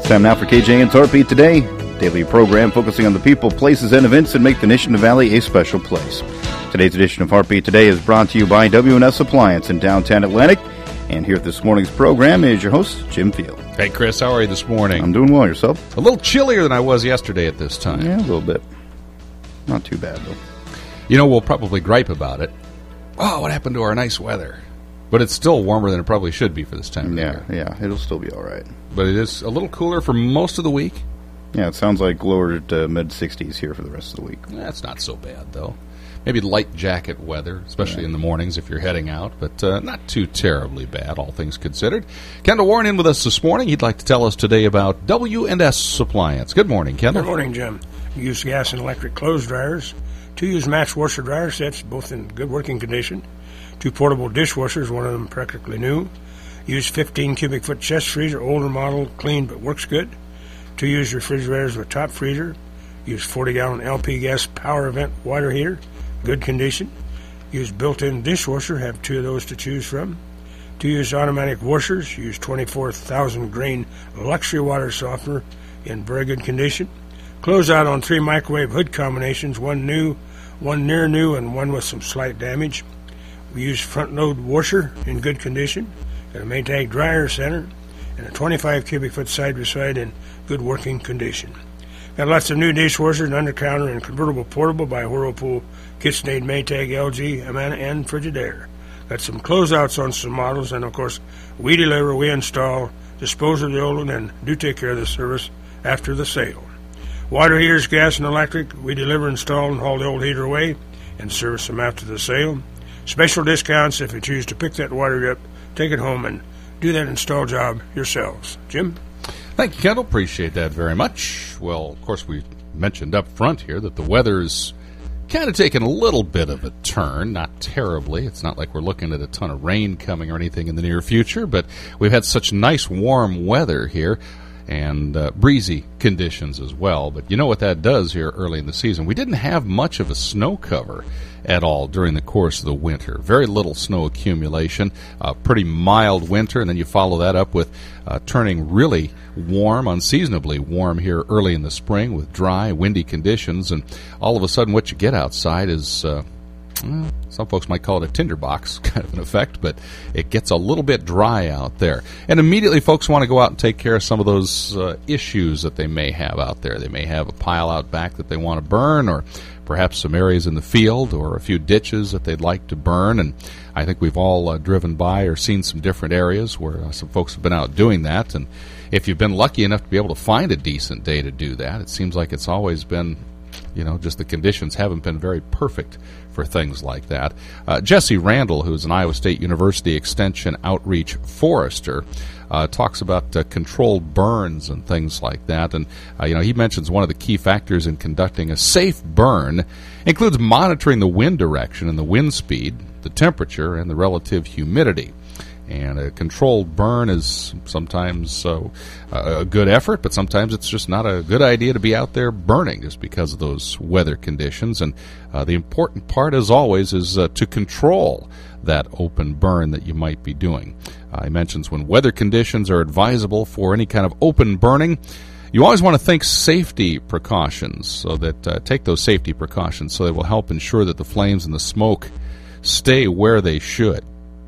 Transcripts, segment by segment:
Time now for KJN's Heartbeat Today, daily program focusing on the people, places, and events that make the Nishna Valley a special place. Today's edition of Heartbeat Today is brought to you by W&S Appliance in downtown Atlantic. And here at this morning's program is your host, Jim Field. Hey, Chris, how are you this morning? I'm doing well. Yourself? A little chillier than I was yesterday at this time. Yeah, a little bit. Not too bad, though. You know, we'll probably gripe about it. Oh, what happened to our nice weather? But it's still warmer than it probably should be for this time of year. Yeah, it'll still be all right. But it is a little cooler for most of the week. Yeah, it sounds like lower to mid-60s here for the rest of the week. That's not so bad, though. Maybe light jacket weather, especially in the mornings if you're heading out, but not too terribly bad, all things considered. Kendall Warren in with us this morning. He'd like to tell us today about W&S Appliance. Good morning, Kendall. Good morning, Jim. We use gas and electric clothes dryers, 2 use match washer dryer sets, both in good working condition, 2 portable dishwashers, one of them practically new, use 15 cubic foot chest freezer, older model, clean but works good, 2 use refrigerators with top freezer, use 40-gallon LP gas power vent water heater, good condition, use built-in dishwasher, have 2 of those to choose from, 2 use automatic washers, use 24,000 grain luxury water softener in very good condition, close out on 3 microwave hood combinations, 1 new, 1 near new, and 1 with some slight damage. We use front load washer in good condition, got a Maytag dryer center, and a 25 cubic foot side by side in good working condition. Got lots of new dishwashers, under counter, and convertible portable by Whirlpool, KitchenAid, Maytag, LG, Amana, and Frigidaire. Got some closeouts on some models, and of course, we deliver, we install, dispose of the old one, and do take care of the service after the sale. Water heaters, gas and electric, we deliver, install, and haul the old heater away, and service them after the sale. Special discounts if you choose to pick that water up, take it home, and do that install job yourselves. Jim? Thank you, Kendall. Appreciate that very much. Well, of course, we mentioned up front here that the weather's kind of taken a little bit of a turn, not terribly. It's not like we're looking at a ton of rain coming or anything in the near future, but we've had such nice warm weather here and breezy conditions as well. But you know what that does here early in the season? We didn't have much of a snow cover at all during the course of the winter. Very little snow accumulation, pretty mild winter, and then you follow that up with turning really warm, unseasonably warm here early in the spring with dry, windy conditions, and all of a sudden what you get outside is, some folks might call it a tinderbox kind of an effect, but it gets a little bit dry out there. And immediately folks want to go out and take care of some of those issues that they may have out there. They may have a pile out back that they want to burn, or perhaps some areas in the field, or a few ditches that they'd like to burn. And I think we've all driven by or seen some different areas where some folks have been out doing that. And if you've been lucky enough to be able to find a decent day to do that, it seems like it's always been, just the conditions haven't been very perfect for things like that. Jesse Randall, who's an Iowa State University Extension Outreach Forester, talks about controlled burns and things like that. And, he mentions one of the key factors in conducting a safe burn includes monitoring the wind direction and the wind speed, the temperature, and the relative humidity. And a controlled burn is sometimes a good effort, but sometimes it's just not a good idea to be out there burning just because of those weather conditions. And the important part, as always, is to control that open burn that you might be doing. He mentions when weather conditions are advisable for any kind of open burning, you always want to think safety precautions, so that take those safety precautions so they will help ensure that the flames and the smoke stay where they should.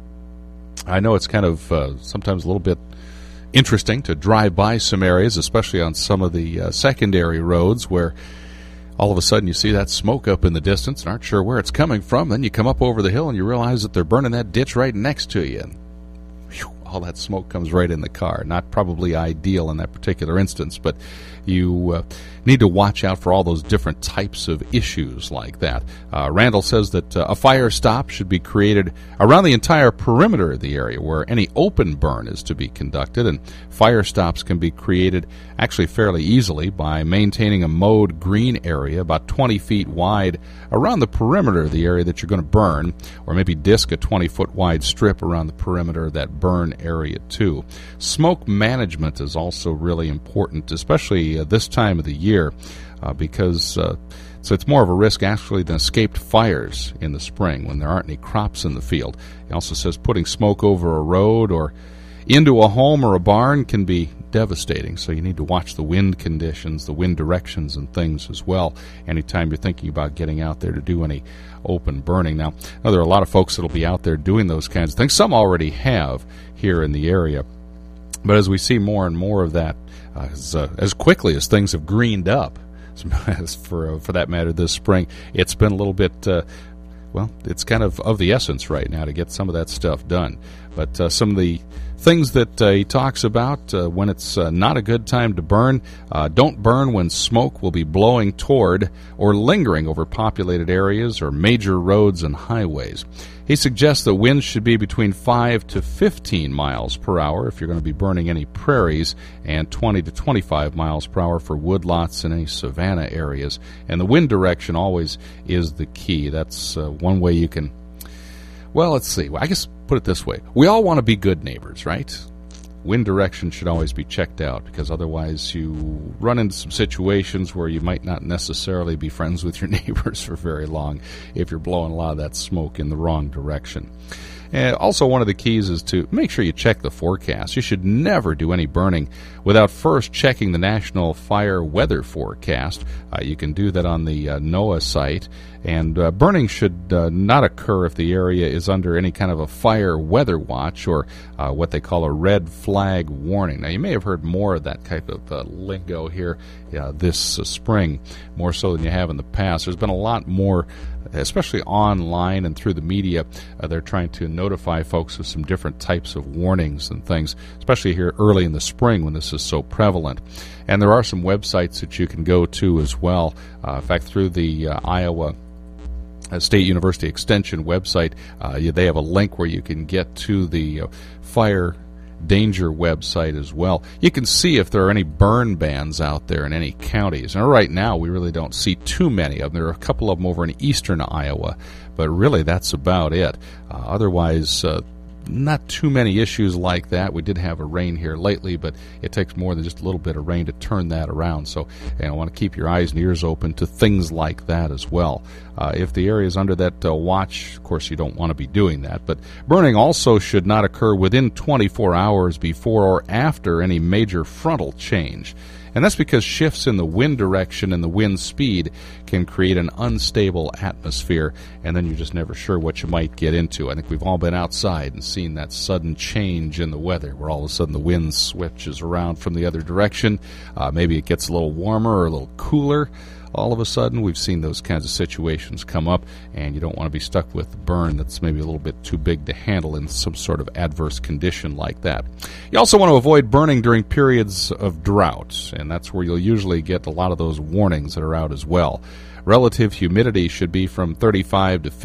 I know it's kind of sometimes a little bit interesting to drive by some areas, especially on some of the secondary roads, where all of a sudden you see that smoke up in the distance and aren't sure where it's coming from. Then you come up over the hill and you realize that they're burning that ditch right next to you. And whew, all that smoke comes right in the car. Not probably ideal in that particular instance, but you need to watch out for all those different types of issues like that. Randall says that a fire stop should be created around the entire perimeter of the area where any open burn is to be conducted, and fire stops can be created actually fairly easily by maintaining a mowed green area about 20 feet wide around the perimeter of the area that you're going to burn, or maybe disc a 20-foot wide strip around the perimeter of that burn area too. Smoke management is also really important, especially this time of the year, because so it's more of a risk actually than escaped fires in the spring when there aren't any crops in the field. He also says putting smoke over a road or into a home or a barn can be devastating, so you need to watch the wind conditions, the wind directions, and things as well anytime you're thinking about getting out there to do any open burning. Now, there are a lot of folks that will be out there doing those kinds of things. Some already have here in the area, but as we see more and more of that, as quickly as things have greened up, for that matter, this spring, it's been a little bit, it's kind of the essence right now to get some of that stuff done. But some of the things that he talks about when it's not a good time to burn: don't burn when smoke will be blowing toward or lingering over populated areas or major roads and highways. He suggests that winds should be between 5 to 15 miles per hour if you're going to be burning any prairies, and 20 to 25 miles per hour for woodlots and any savanna areas. And the wind direction always is the key. That's one way you can, let's see. I guess put it this way. We all want to be good neighbors, right? Wind direction should always be checked out, because otherwise you run into some situations where you might not necessarily be friends with your neighbors for very long if you're blowing a lot of that smoke in the wrong direction. And also, one of the keys is to make sure you check the forecast. You should never do any burning without first checking the National Fire Weather Forecast. You can do that on the NOAA site. And burning should not occur if the area is under any kind of a fire weather watch, or what they call a red flag warning. Now, you may have heard more of that type of lingo here this spring, more so than you have in the past. There's been a lot more, especially online and through the media. They're trying to notify folks of some different types of warnings and things, especially here early in the spring when this is so prevalent. And there are some websites that you can go to as well. In fact, through the Iowa State University Extension website, they have a link where you can get to the fire danger website as well. You can see if there are any burn bans out there in any counties. And right now, we really don't see too many of them. There are a couple of them over in eastern Iowa, but really that's about it. Otherwise, not too many issues like that. We did have a rain here lately, but it takes more than just a little bit of rain to turn that around. So I want to keep your eyes and ears open to things like that as well. If the area is under that watch, of course, you don't want to be doing that. But burning also should not occur within 24 hours before or after any major frontal change. And that's because shifts in the wind direction and the wind speed can create an unstable atmosphere, and then you're just never sure what you might get into. I think we've all been outside and seen that sudden change in the weather, where all of a sudden the wind switches around from the other direction. Maybe it gets a little warmer or a little cooler. All of a sudden, we've seen those kinds of situations come up, and you don't want to be stuck with a burn that's maybe a little bit too big to handle in some sort of adverse condition like that. You also want to avoid burning during periods of drought, and that's where you'll usually get a lot of those warnings that are out as well. Relative humidity should be from 35 to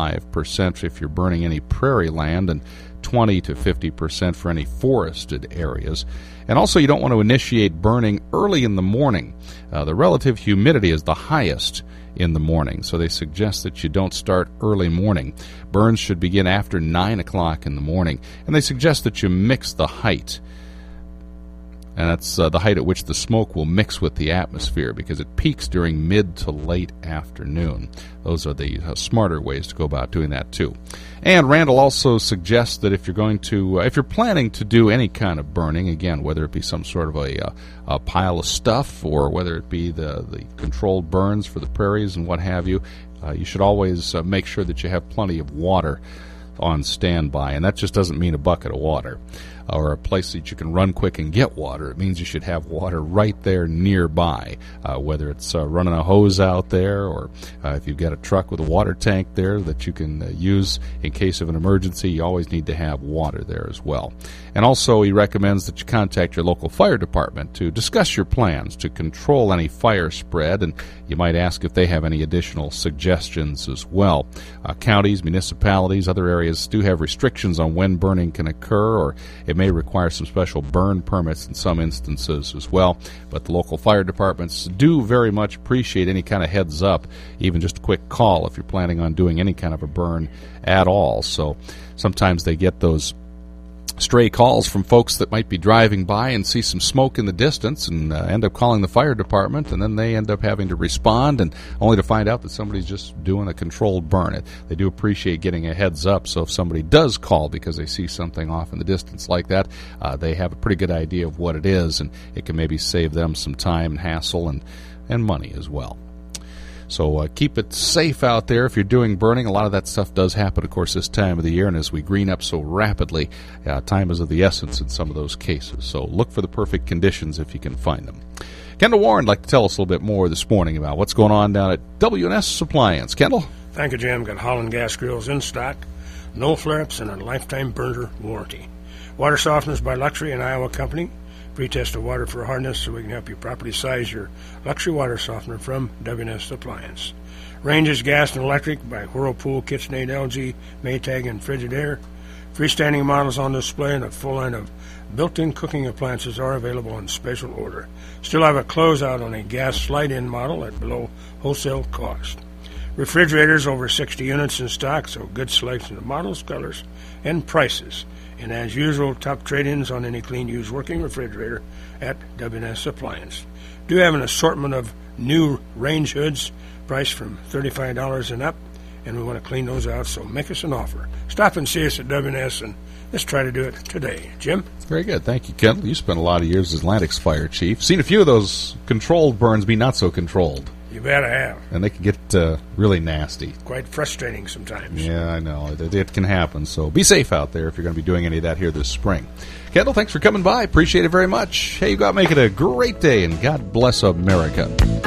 55% if you're burning any prairie land, and 20 to 50% for any forested areas. And also, you don't want to initiate burning early in the morning. The relative humidity is the highest in the morning, so they suggest that you don't start early morning. Burns should begin after 9 o'clock in the morning, and they suggest that you mix the height. And that's the height at which the smoke will mix with the atmosphere, because it peaks during mid to late afternoon. Those are the smarter ways to go about doing that too. And Randall also suggests that if you're planning to do any kind of burning, again, whether it be some sort of a pile of stuff or whether it be the controlled burns for the prairies and what have you, you should always make sure that you have plenty of water on standby. And that just doesn't mean a bucket of water or a place that you can run quick and get water. It means you should have water right there nearby, whether it's running a hose out there or if you've got a truck with a water tank there that you can use in case of an emergency. You always need to have water there as well. And also, he recommends that you contact your local fire department to discuss your plans to control any fire spread, and you might ask if they have any additional suggestions as well. Counties, municipalities, other areas do have restrictions on when burning can occur, or it may require some special burn permits in some instances as well. But the local fire departments do very much appreciate any kind of heads up, even just a quick call if you're planning on doing any kind of a burn at all. So sometimes they get those stray calls from folks that might be driving by and see some smoke in the distance and end up calling the fire department, and then they end up having to respond, and only to find out that somebody's just doing a controlled burn. They do appreciate getting a heads up, so if somebody does call because they see something off in the distance like that, they have a pretty good idea of what it is, and it can maybe save them some time and hassle and money as well. So keep it safe out there if you're doing burning. A lot of that stuff does happen, of course, this time of the year, and as we green up so rapidly, time is of the essence in some of those cases. So look for the perfect conditions if you can find them. Kendall Warren would like to tell us a little bit more this morning about what's going on down at W&S Appliance. Kendall? Thank you, Jim. Got Holland gas grills in stock, no flare-ups, and a lifetime burner warranty. Water softeners by Luxury and Iowa Company. Pre-test of water for hardness so we can help you properly size your luxury water softener from W&S Appliance. Ranges gas and electric by Whirlpool, KitchenAid, LG, Maytag, and Frigidaire. Freestanding models on display and a full line of built-in cooking appliances are available on special order. Still have a closeout on a gas slide-in model at below wholesale cost. Refrigerators over 60 units in stock, so good selection of models, colors, and prices. And as usual, top trade-ins on any clean, used working refrigerator at W&S Appliance. Do have an assortment of new range hoods priced from $35 and up, and we want to clean those out, so make us an offer. Stop and see us at W&S, and let's try to do it today. Jim? Very good. Thank you, Kendall. You spent a lot of years as Atlantic's fire chief. Seen a few of those controlled burns be not so controlled. You bet I have. And they can get really nasty. Quite frustrating sometimes. Yeah, I know. It can happen. So be safe out there if you're going to be doing any of that here this spring. Kendall, thanks for coming by. Appreciate it very much. Hey, you got to make it a great day, and God bless America.